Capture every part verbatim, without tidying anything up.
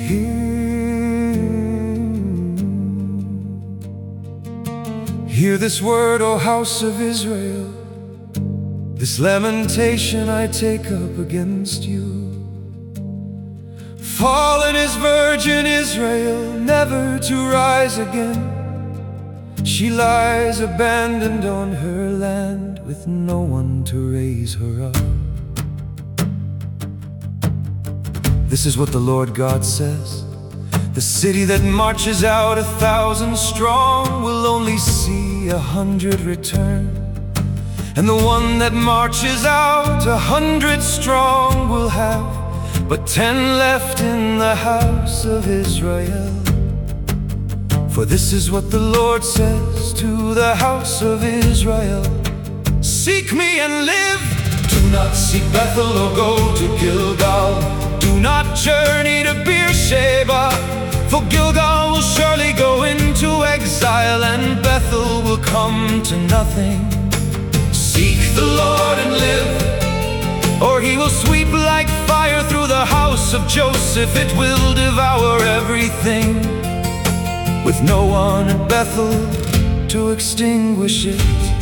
Hear this word, O house of Israel, this lamentation I take up against you. Fallen is virgin Israel, never to rise again. She lies abandoned on her land, with no one to raise her up. This is what the Lord God says: the city that marches out a thousand strong will only see a hundred return, and the one that marches out a hundred strong will have but ten left in the house of Israel. For this is what the Lord says to the house of Israel: seek me and live. Do not seek Bethel or go to Gilgal. Do not journey to Beersheba, for Gilgal will surely go into exile, and Bethel will come to nothing. Seek the Lord and live, or he will sweep like fire through the house of Joseph. It will devour everything, with no one at Bethel to extinguish it.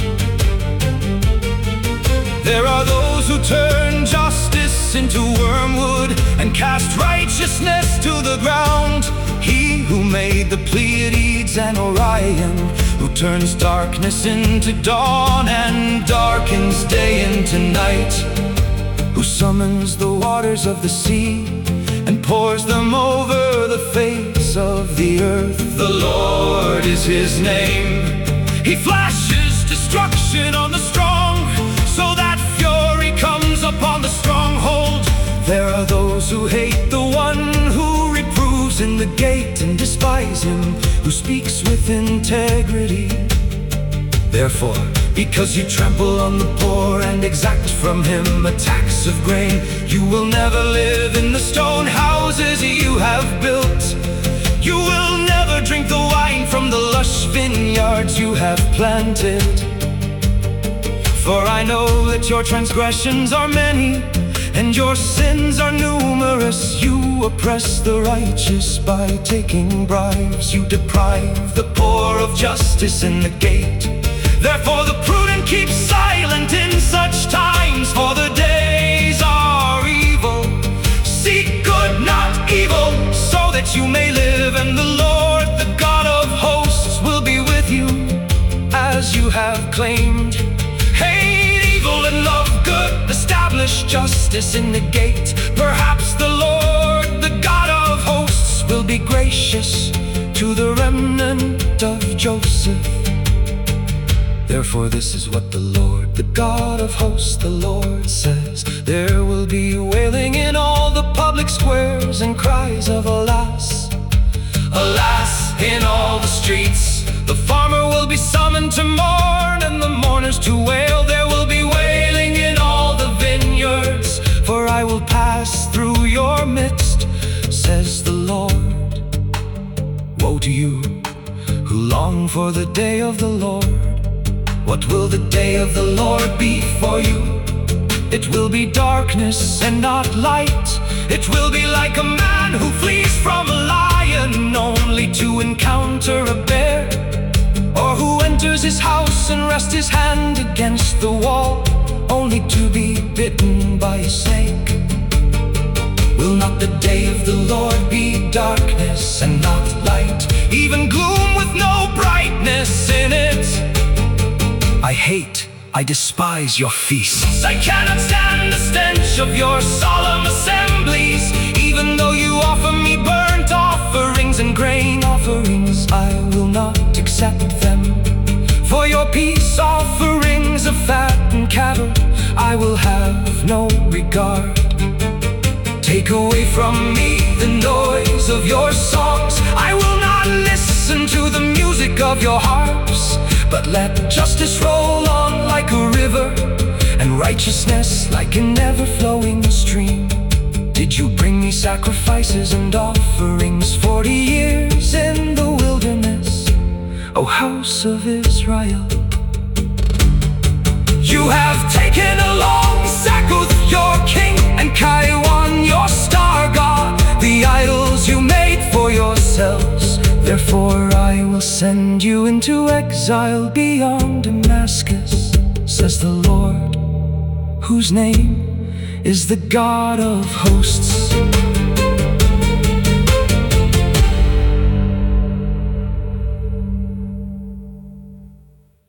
There are those who turn justice into wormwood and cast righteousness to the ground. He who made the Pleiades and Orion, who turns darkness into dawn and darkens day into night, who summons the waters of the sea and pours them over the face of the earth. The Lord is his name. He flashes destruction on the strong, so that fury comes upon the stronghold. There are those who hate the one who reproves in the gate, and despise him who speaks with integrity. Therefore, because you trample on the poor and exact from him a tax of grain, you will never live in the stone houses you have built. You will never drink the wine from the lush vineyards you have planted. For I know that your transgressions are many, and your sins are numerous. You oppress the righteous by taking bribes. You deprive the poor of justice in the gate. Therefore the prudent keep silent in such times, for the days are evil. Seek good, not evil, so that you may live, and the Lord, the God of hosts, will be with you, as you have claimed. Hate evil and love good, establish justice in the gate. Perhaps the Lord, the God of hosts, will be gracious to the remnant of Joseph. Therefore this is what the Lord, the God of hosts, the Lord says: there will be wailing in all the public squares, and cries of alas, alas, in all the streets. The farmer will be summoned to mourn, and the mourners to wail. There will be wailing in all the vineyards, for I will pass through your midst, says the Lord. Woe to you who long for the day of the Lord. What will the day of the Lord be for you? It will be darkness and not light. It will be like a man who flees from a lion, only to encounter a bear, or who enters his house and rests his hand against the wall, only to be bitten by a snake. Will not the day of the Lord be darkness and not light, even gloom with no brightness in it? I hate, I despise your feasts. I cannot stand the stench of your solemn assemblies. Even though you offer me burnt offerings and grain offerings, I will not accept them. For your peace offerings of fat and cattle, I will have no regard. Take away from me the noise of your songs. I will not listen to the music of your harps, but let justice roll on like a river, and righteousness like an ever-flowing stream. Did you bring me sacrifices and offerings forty years in the wilderness, O house of Israel? You have taken along Sakuth, your king, and Kaiwan, your star god, the idols you made. Therefore I will send you into exile beyond Damascus, says the Lord, whose name is the God of hosts.